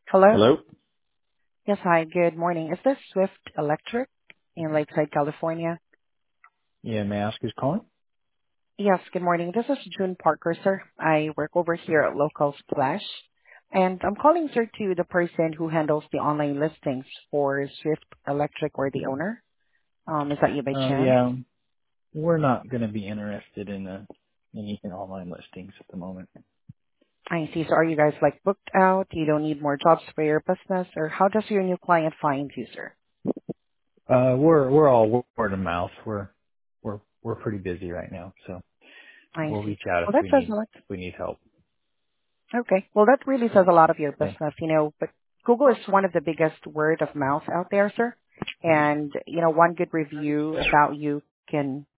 Hello? Hello? Yes, hi, good morning. Is this Swift Electric in Lakeside, California? Yeah, may I ask who's calling? Yes, good morning. This is June Parker, sir. I work over here at Local Splash, and I'm calling, sir, to the person who handles the online listings for Swift Electric or the owner. Is that you by chance? Yeah, we're not going to be interested in anything online listings at the moment. I see. So are you guys, like, booked out? You don't need more jobs for your business, or how does your new client find you, sir? We're all word of mouth. We're pretty busy right now, so I we'll see. reach out Well, that says a lot. if we need help. Okay. Well, that really says a lot of your Okay. business, but Google is one of the biggest word of mouth out there, sir. And, one good review about you can